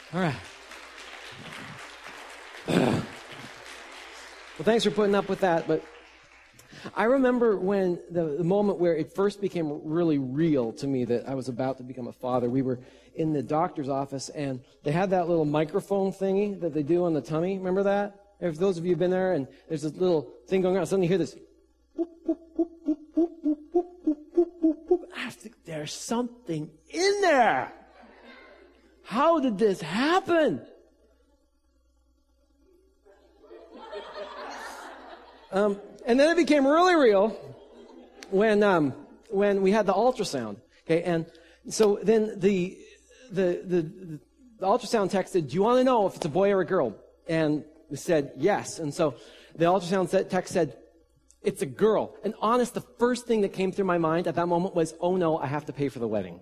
All right. Well, thanks for putting up with that. But I remember when the moment where it first became really real to me that I was about to become a father. We were in the doctor's office, and they had that little microphone thingy that they do on the tummy. Remember that? If those of you have been there, and there's this little thing going on, suddenly you hear this. I think there's something in there. How did this happen? And then it became really real when we had the ultrasound. Okay, and so then the ultrasound tech said, "Do you want to know if it's a boy or a girl?" And we said yes. And so the ultrasound tech said, "It's a girl." And honest, the first thing that came through my mind at that moment was, "Oh no, I have to pay for the wedding."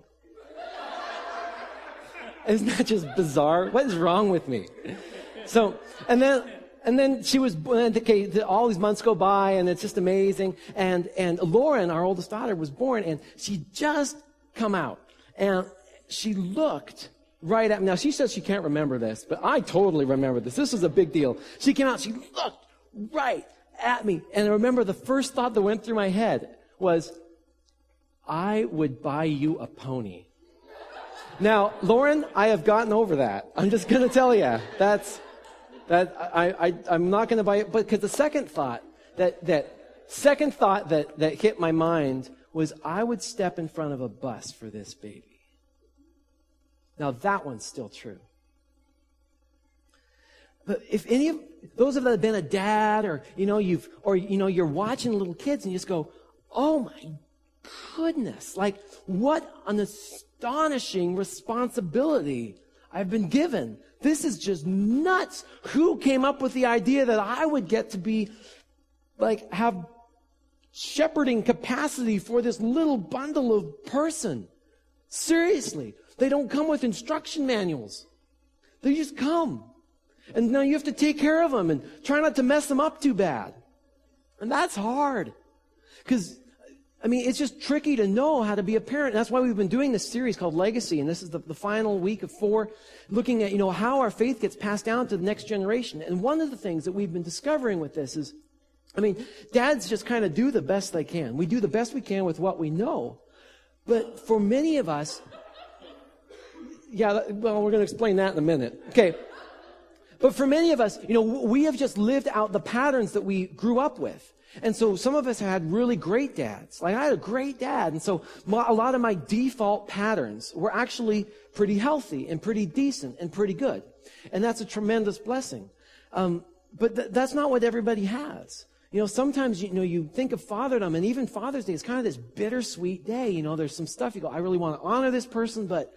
Isn't that just bizarre? What is wrong with me? So, and then she was, okay, all these months go by, and it's just amazing. And Lauren, our oldest daughter, was born, and she just come out. And she looked right at me. Now, she says she can't remember this, but I totally remember this. This was a big deal. She came out, she looked right at me. And I remember the first thought that went through my head was, I would buy you a pony. Now, Lauren, I have gotten over that. I'm just going to tell you. I'm not going to buy it. But because the second thought that hit my mind was, I would step in front of a bus for this baby. Now, that one's still true. But if any of those of you that have been a dad, or you're watching little kids and you just go, oh my goodness, like what an astonishing responsibility I've been given. This is just nuts. Who came up with the idea that I would get to be, have shepherding capacity for this little bundle of person? Seriously. They don't come with instruction manuals. They just come. And now you have to take care of them and try not to mess them up too bad. And that's hard. Because it's just tricky to know how to be a parent. That's why we've been doing this series called Legacy, and this is the final week of 4, looking at, how our faith gets passed down to the next generation. And one of the things that we've been discovering with this is, dads just kind of do the best they can. We do the best we can with what we know. But for many of us, we're going to explain that in a minute. Okay. But for many of us, we have just lived out the patterns that we grew up with. And so some of us had really great dads. Like I had a great dad. And so a lot of my default patterns were actually pretty healthy and pretty decent and pretty good. And that's a tremendous blessing. But that's not what everybody has. Sometimes, you think of fatherdom, and even Father's Day is kind of this bittersweet day. There's some stuff you go, I really want to honor this person, but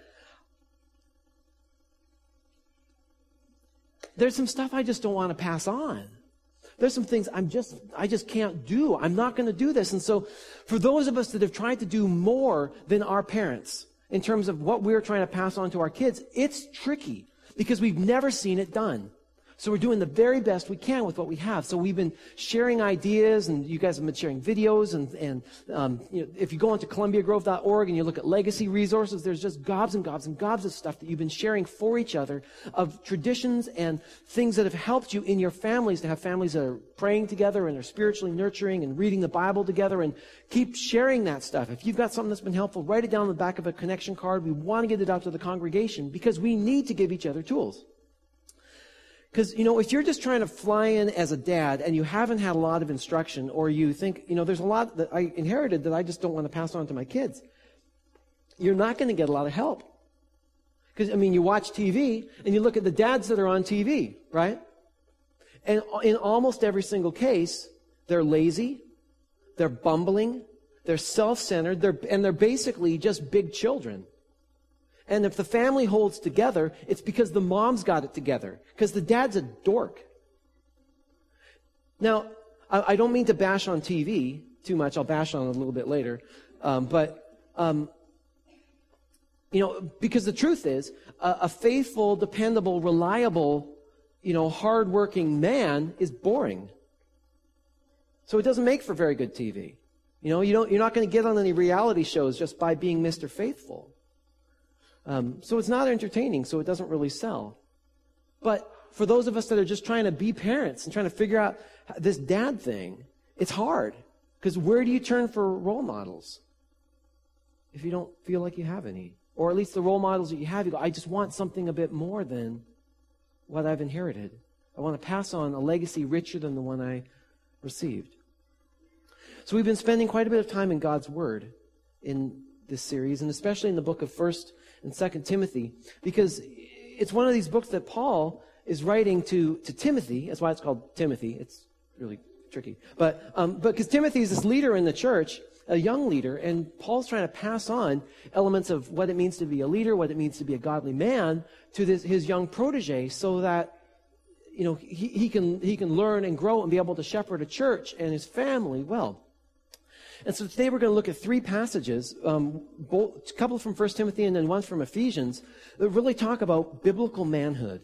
there's some stuff I just don't want to pass on. There's some things I just can't do. I'm not going to do this. And so for those of us that have tried to do more than our parents in terms of what we're trying to pass on to our kids, it's tricky because we've never seen it done. So we're doing the very best we can with what we have. So we've been sharing ideas, and you guys have been sharing videos. And if you go onto columbiagrove.org and you look at legacy resources, there's just gobs and gobs and gobs of stuff that you've been sharing for each other of traditions and things that have helped you in your families to have families that are praying together and are spiritually nurturing and reading the Bible together, and keep sharing that stuff. If you've got something that's been helpful, write it down on the back of a connection card. We want to get it out to the congregation because we need to give each other tools. Because, if you're just trying to fly in as a dad and you haven't had a lot of instruction, or you think, there's a lot that I inherited that I just don't want to pass on to my kids, you're not going to get a lot of help. Because, you watch TV and you look at the dads that are on TV, right? And in almost every single case, they're lazy, they're bumbling, they're self-centered, they're basically just big children. And if the family holds together, it's because the mom's got it together. Because the dad's a dork. Now, I don't mean to bash on TV too much. I'll bash on it a little bit later. Because the truth is, a faithful, dependable, reliable, hardworking man is boring. So it doesn't make for very good TV. You're not going to get on any reality shows just by being Mr. Faithful. So it's not entertaining, so it doesn't really sell. But for those of us that are just trying to be parents and trying to figure out this dad thing, it's hard. Because where do you turn for role models if you don't feel like you have any? Or at least the role models that you have, you go, I just want something a bit more than what I've inherited. I want to pass on a legacy richer than the one I received. So we've been spending quite a bit of time in God's Word in this series, and especially in the book of 1 and 2 Timothy, because it's one of these books that Paul is writing to Timothy. That's why it's called Timothy. It's really tricky. But because Timothy is this leader in the church, a young leader, and Paul's trying to pass on elements of what it means to be a leader, what it means to be a godly man to his young protege, so that he can learn and grow and be able to shepherd a church and his family well. And so today we're going to look at three passages, a couple from 1 Timothy and then one from Ephesians, that really talk about biblical manhood.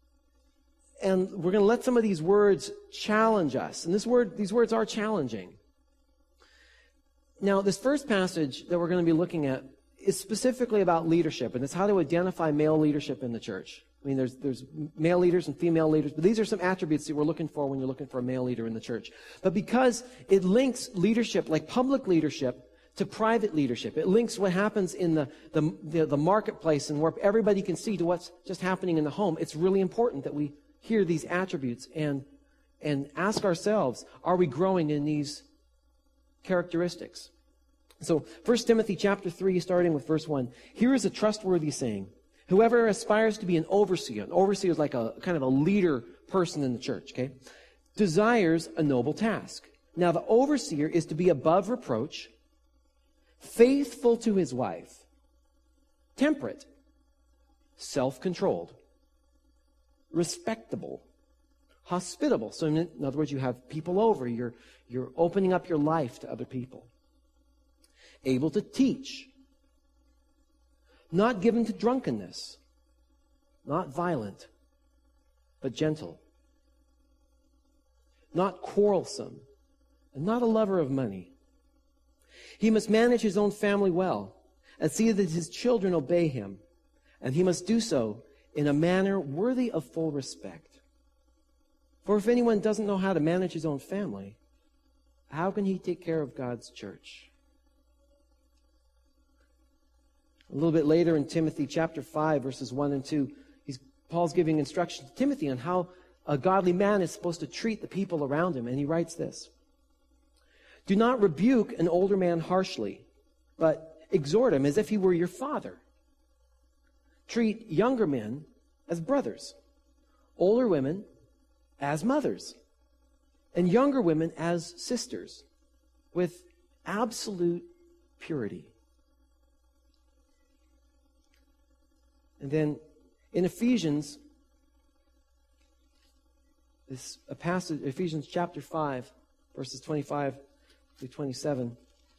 And we're going to let some of these words challenge us. And these words are challenging. Now, this first passage that we're going to be looking at is specifically about leadership, and it's how to identify male leadership in the church. I mean, there's male leaders and female leaders, but these are some attributes that we're looking for when you're looking for a male leader in the church. But because it links leadership, like public leadership, to private leadership, it links what happens in the marketplace and where everybody can see to what's just happening in the home, it's really important that we hear these attributes and ask ourselves, are we growing in these characteristics? So 1 Timothy chapter 3, starting with verse 1, here is a trustworthy saying. Whoever aspires to be an overseer is like a kind of a leader person in the church, okay, desires a noble task. Now the overseer is to be above reproach, faithful to his wife, temperate, self-controlled, respectable, hospitable. So in other words, you have people over. You're opening up your life to other people. Able to teach. Not given to drunkenness. Not violent, but gentle. Not quarrelsome. And not a lover of money. He must manage his own family well and see that his children obey him. And he must do so in a manner worthy of full respect. For if anyone doesn't know how to manage his own family, how can he take care of God's church? A little bit later in Timothy chapter 5, verses 1 and 2, Paul's giving instruction to Timothy on how a godly man is supposed to treat the people around him. And he writes this: do not rebuke an older man harshly, but exhort him as if he were your father. Treat younger men as brothers, older women as mothers, and younger women as sisters, with absolute purity. And then in Ephesians, Ephesians chapter 5, verses 25 through 27,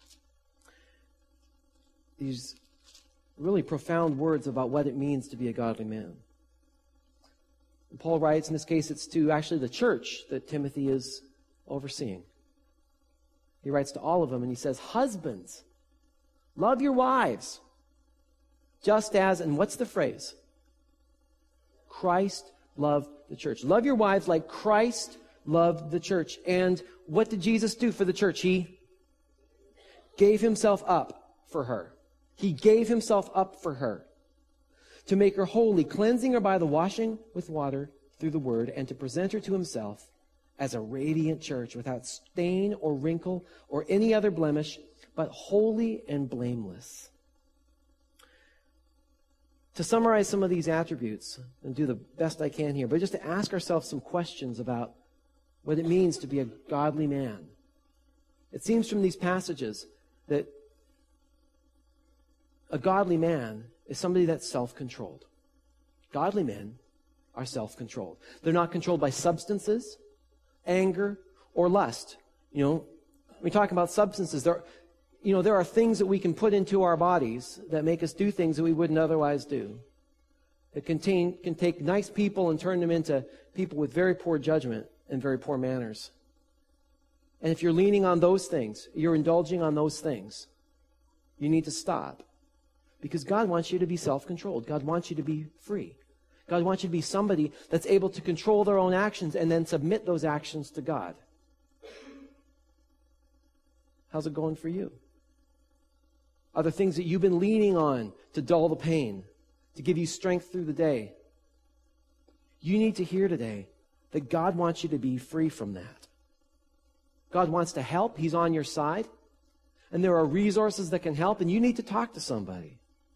these really profound words about what it means to be a godly man. And Paul writes, in this case, it's to actually the church that Timothy is overseeing. He writes to all of them, and he says, husbands, love your wives, just as, and what's the phrase? Christ loved the church. Love your wives like Christ loved the church. And what did Jesus do for the church? He gave himself up for her. He gave himself up for her to make her holy, cleansing her by the washing with water through the word, and to present her to himself as a radiant church without stain or wrinkle or any other blemish, but holy and blameless. To summarize some of these attributes, and do the best I can here, but just to ask ourselves some questions about what it means to be a godly man. It seems from these passages that a godly man is somebody that's self-controlled. Godly men are self-controlled. They're not controlled by substances, anger, or lust. When we talk about substances, there are things that we can put into our bodies that make us do things that we wouldn't otherwise do. It can take nice people and turn them into people with very poor judgment and very poor manners. And if you're leaning on those things, you're indulging on those things, you need to stop. Because God wants you to be self-controlled. God wants you to be free. God wants you to be somebody that's able to control their own actions and then submit those actions to God. How's it going for you? Are there things that you've been leaning on to dull the pain, to give you strength through the day? You need to hear today that God wants you to be free from that. God wants to help. He's on your side. And there are resources that can help, and you need to talk to somebody.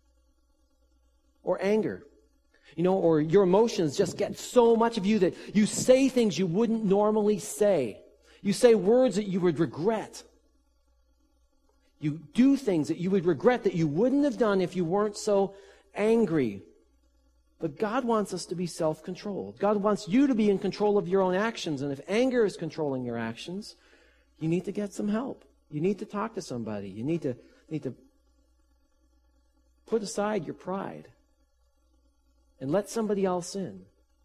Or anger. Or your emotions just get so much of you that you say things you wouldn't normally say. You say words that you would regret. You do things that you would regret that you wouldn't have done if you weren't so angry. But God wants us to be self-controlled. God wants you to be in control of your own actions. And if anger is controlling your actions, you need to get some help. You need to talk to somebody. You need to put aside your pride and let somebody else in.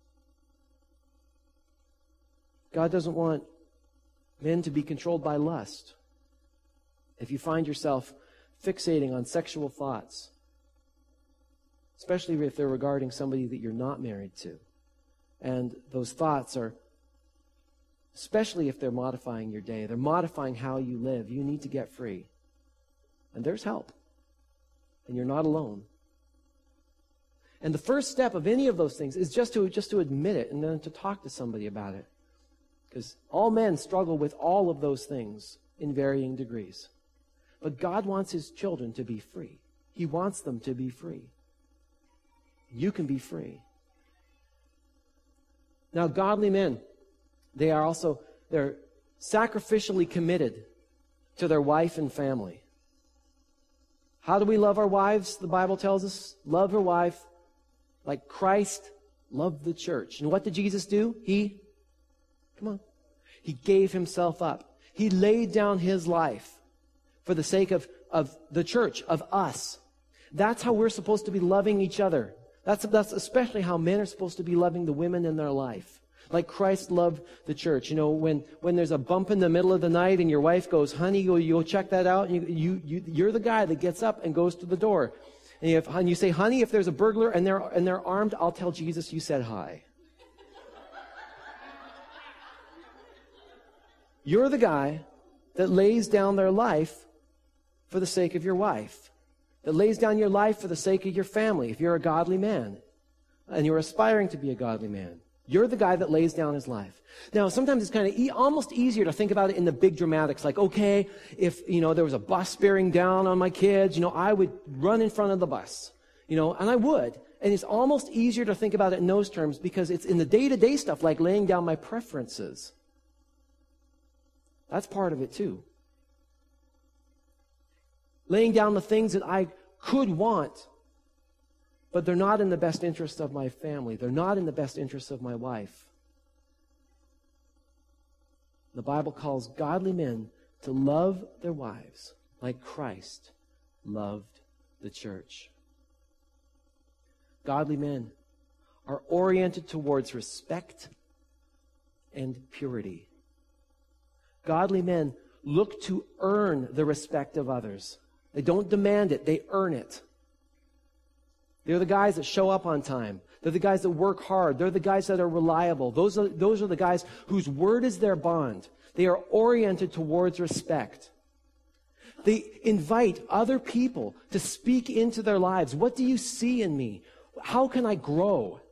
God doesn't want men to be controlled by lust. If you find yourself fixating on sexual thoughts, especially if they're regarding somebody that you're not married to, and those thoughts are, especially if they're modifying your day, they're modifying how you live, you need to get free. And there's help. And you're not alone. And the first step of any of those things is just to admit it and then to talk to somebody about it. Because all men struggle with all of those things in varying degrees. But God wants His children to be free. He wants them to be free. You can be free. Now, godly men, they're sacrificially committed to their wife and family. How do we love our wives? The Bible tells us, love your wife like Christ loved the church. And what did Jesus do? He gave Himself up. He laid down His life for the sake of the church, of us. That's how we're supposed to be loving each other. That's especially how men are supposed to be loving the women in their life. Like Christ loved the church. When there's a bump in the middle of the night and your wife goes, honey, you'll check that out. And you're the guy that gets up and goes to the door. And you say, honey, if there's a burglar and they're armed, I'll tell Jesus you said hi. You're the guy that lays down their life for the sake of your wife. That lays down your life for the sake of your family, if you're a godly man. And you're aspiring to be a godly man. You're the guy that lays down his life. Now, sometimes it's kind of almost easier to think about it in the big dramatics. Like, okay, if, there was a bus bearing down on my kids, I would run in front of the bus. And I would. And it's almost easier to think about it in those terms because it's in the day-to-day stuff, like laying down my preferences. That's part of it too. Laying down the things that I could want, but they're not in the best interest of my family. They're not in the best interest of my wife. The Bible calls godly men to love their wives like Christ loved the church. Godly men are oriented towards respect and purity. Godly men look to earn the respect of others. They don't demand it, they earn it. They're the guys that show up on time. They're the guys that work hard. They're the guys that are reliable. Those are the guys whose word is their bond. They are oriented towards respect. They invite other people to speak into their lives. What do you see in me? How can I grow?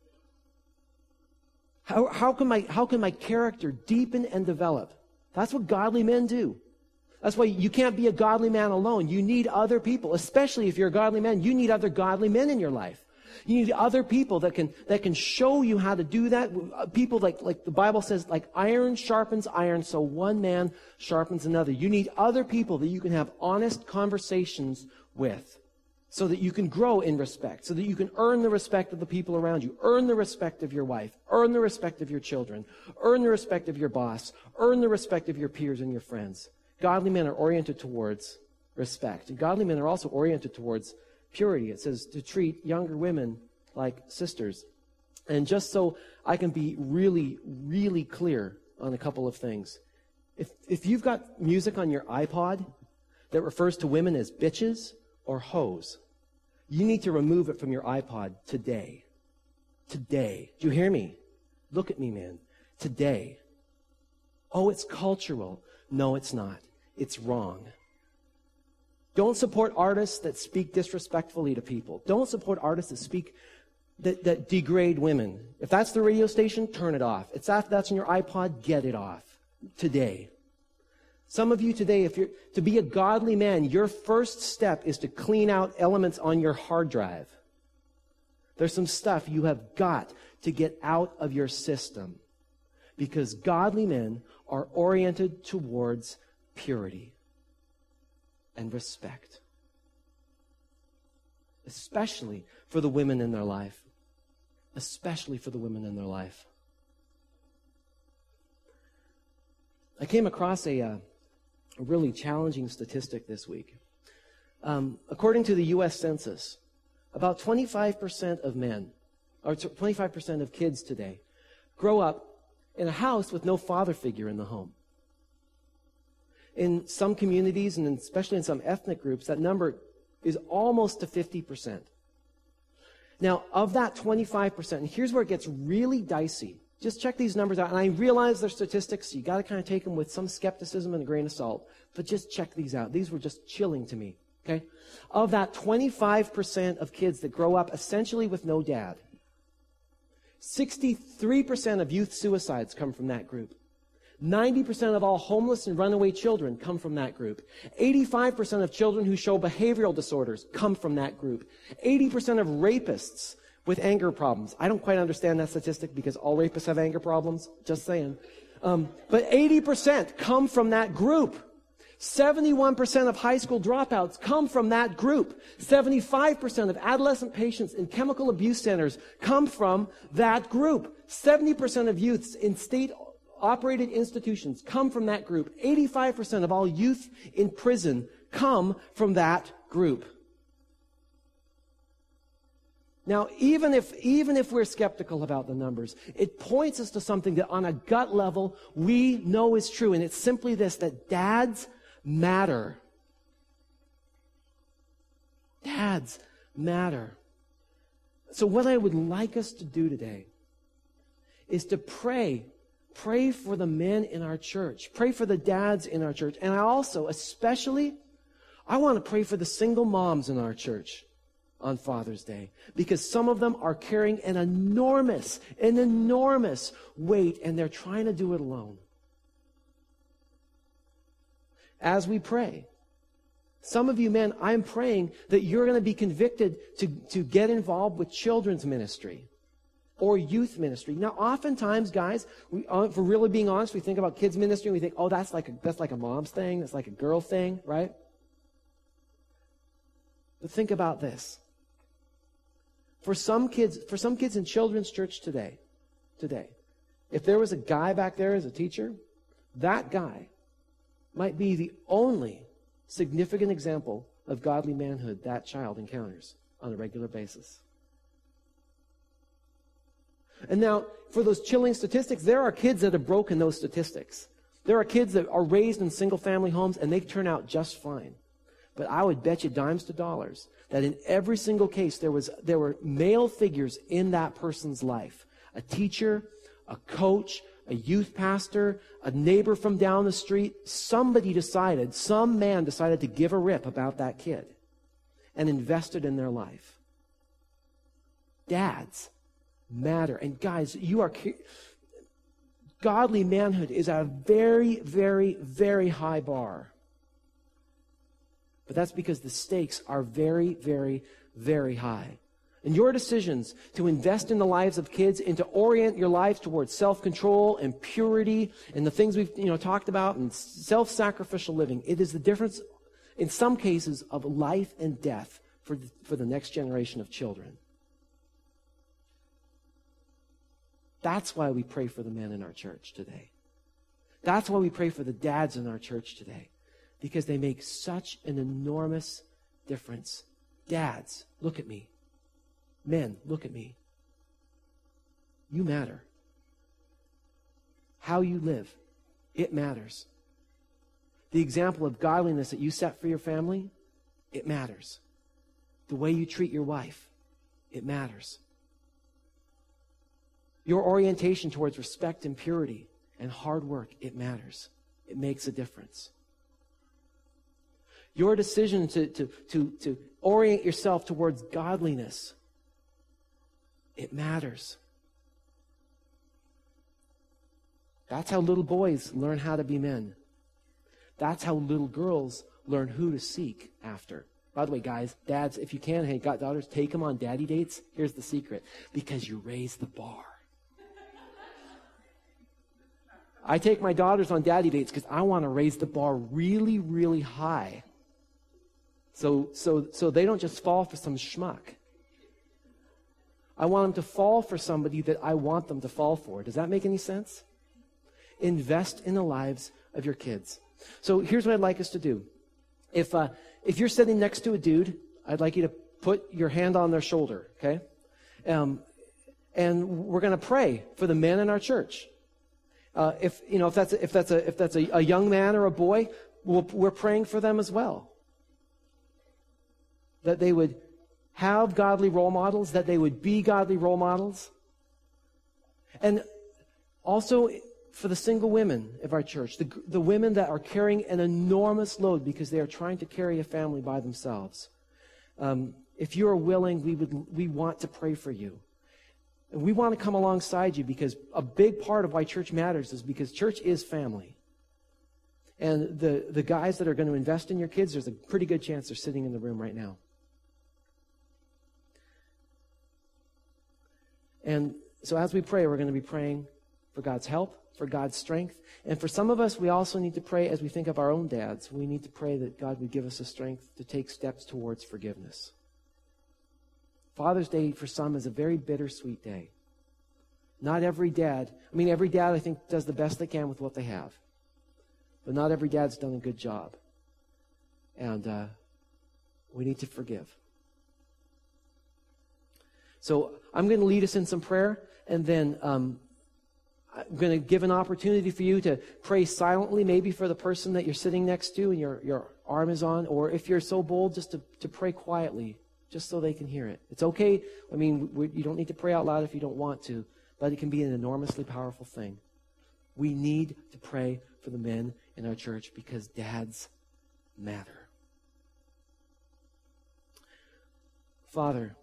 How can my character deepen and develop? That's what godly men do. That's why you can't be a godly man alone. You need other people, especially if you're a godly man. You need other godly men in your life. You need other people that can show you how to do that. People like the Bible says, like iron sharpens iron, so one man sharpens another. You need other people that you can have honest conversations with so that you can grow in respect, so that you can earn the respect of the people around you, earn the respect of your wife, earn the respect of your children, earn the respect of your boss, earn the respect of your peers and your friends. Godly men are oriented towards respect. And godly men are also oriented towards purity. It says to treat younger women like sisters. And just so I can be really, really clear on a couple of things. If you've got music on your iPod that refers to women as bitches or hoes, you need to remove it from your iPod today. Today. Do you hear me? Look at me, man. Today. Oh, it's cultural. No, it's not. It's wrong. Don't support artists that speak disrespectfully to people. Don't support artists that degrade women. If that's the radio station, turn it off. If that's on your iPod, get it off. Today. Some of you today, to be a godly man, your first step is to clean out elements on your hard drive. There's some stuff you have got to get out of your system, because godly men are oriented towards purity and respect, especially for the women in their life. Especially for the women in their life. I came across a really challenging statistic this week. According to the U.S. Census, about 25% of men, or 25% of kids today, grow up in a house with no father figure in the home. In some communities, and especially in some ethnic groups, that number is almost to 50%. Now, of that 25%, and here's where it gets really dicey. Just check these numbers out. And I realize they're statistics, so you got to kind of take them with some skepticism and a grain of salt. But just check these out. These were just chilling to me. Okay? Of that 25% of kids that grow up essentially with no dad, 63% of youth suicides come from that group. 90% of all homeless and runaway children come from that group. 85% of children who show behavioral disorders come from that group. 80% of rapists with anger problems. I don't quite understand that statistic because all rapists have anger problems. Just saying. But 80% come from that group. 71% of high school dropouts come from that group. 75% of adolescent patients in chemical abuse centers come from that group. 70% of youths in state-operated institutions come from that group. 85% of all youth in prison come from that group. Now, even if we're skeptical about the numbers, it points us to something that on a gut level we know is true, and it's simply this, that dads matter. Dads matter. So what I would like us to do today is to pray for the men in our church. Pray for the dads in our church. And I also, especially, I want to pray for the single moms in our church on Father's Day, because some of them are carrying an enormous weight, and they're trying to do it alone. As we pray, some of you men, I'm praying that you're going to be convicted to get involved with children's ministry or youth ministry. Now, oftentimes, guys, if we're really being honest, we think about kids ministry and we think, oh, that's like a mom's thing, that's like a girl thing, right? But think about this. For some kids in children's church today, if there was a guy back there as a teacher, that guy might be the only significant example of godly manhood that child encounters on a regular basis. And now, for those chilling statistics, there are kids that have broken those statistics. There are kids that are raised in single-family homes, and they turn out just fine. But I would bet you dimes to dollars that in every single case there were male figures in that person's life. A teacher, a coach, a youth pastor, a neighbor from down the street. Some man decided to give a rip about that kid and invested in their life. Dads matter. And guys, godly manhood is a very, very, very high bar. But that's because the stakes are very, very, very high. And your decisions to invest in the lives of kids and to orient your lives towards self-control and purity and the things we've talked about and self-sacrificial living, it is the difference, in some cases, of life and death for the next generation of children. That's why we pray for the men in our church today. That's why we pray for the dads in our church today. Because they make such an enormous difference. Dads, look at me. Men, look at me. You matter. How you live, it matters. The example of godliness that you set for your family, it matters. The way you treat your wife, it matters. Your orientation towards respect and purity and hard work, it matters. It makes a difference. Your decision to orient yourself towards godliness, it matters. That's how little boys learn how to be men. That's how little girls learn who to seek after. By the way, guys, dads, if you can, hey, got daughters, take them on daddy dates. Here's the secret. Because you raise the bar. I take my daughters on daddy dates because I want to raise the bar really, really high. So they don't just fall for some schmuck. I want them to fall for somebody that I want them to fall for. Does that make any sense? Invest in the lives of your kids. So here's what I'd like us to do. If you're sitting next to a dude, I'd like you to put your hand on their shoulder, okay? And we're going to pray for the men in our church. If that's a young man or a boy, we're praying for them as well. That they would have godly role models, that they would be godly role models. And also for the single women of our church, the women that are carrying an enormous load because they are trying to carry a family by themselves. If you are willing, we want to pray for you. And we want to come alongside you because a big part of why church matters is because church is family. And the guys that are going to invest in your kids, there's a pretty good chance they're sitting in the room right now. And so as we pray, we're going to be praying for God's help, for God's strength. And for some of us, we also need to pray as we think of our own dads. We need to pray that God would give us the strength to take steps towards forgiveness. Father's Day for some is a very bittersweet day. Not every dad, every dad I think does the best they can with what they have. But not every dad's done a good job. And we need to forgive. So I'm going to lead us in some prayer, and then I'm going to give an opportunity for you to pray silently, maybe for the person that you're sitting next to and your arm is on, or if you're so bold, just to pray quietly, just so they can hear it. It's okay. You don't need to pray out loud if you don't want to, but it can be an enormously powerful thing. We need to pray for the men in our church because dads matter. Father,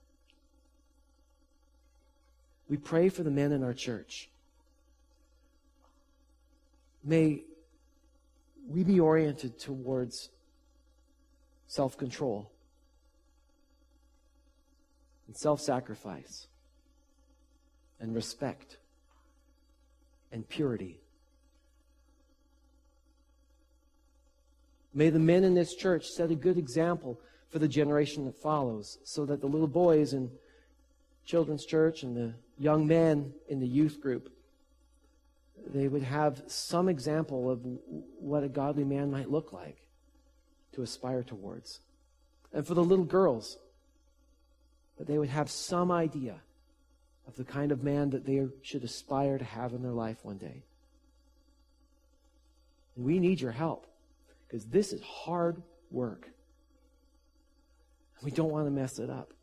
we pray for the men in our church. May we be oriented towards self-control and self-sacrifice and respect and purity. May the men in this church set a good example for the generation that follows so that the little boys in children's church and the young men in the youth group, they would have some example of what a godly man might look like to aspire towards. And for the little girls, that they would have some idea of the kind of man that they should aspire to have in their life one day. And we need your help because this is hard work. We don't want to mess it up.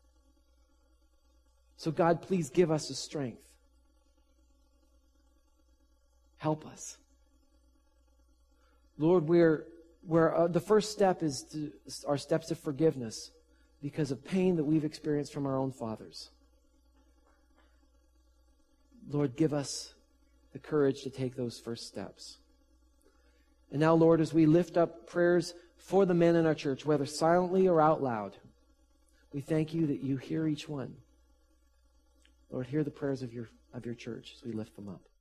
So God, please give us the strength. Help us. Lord, the first step is our steps of forgiveness because of pain that we've experienced from our own fathers. Lord, give us the courage to take those first steps. And now, Lord, as we lift up prayers for the men in our church, whether silently or out loud, we thank you that you hear each one. Lord, hear the prayers of your church as we lift them up.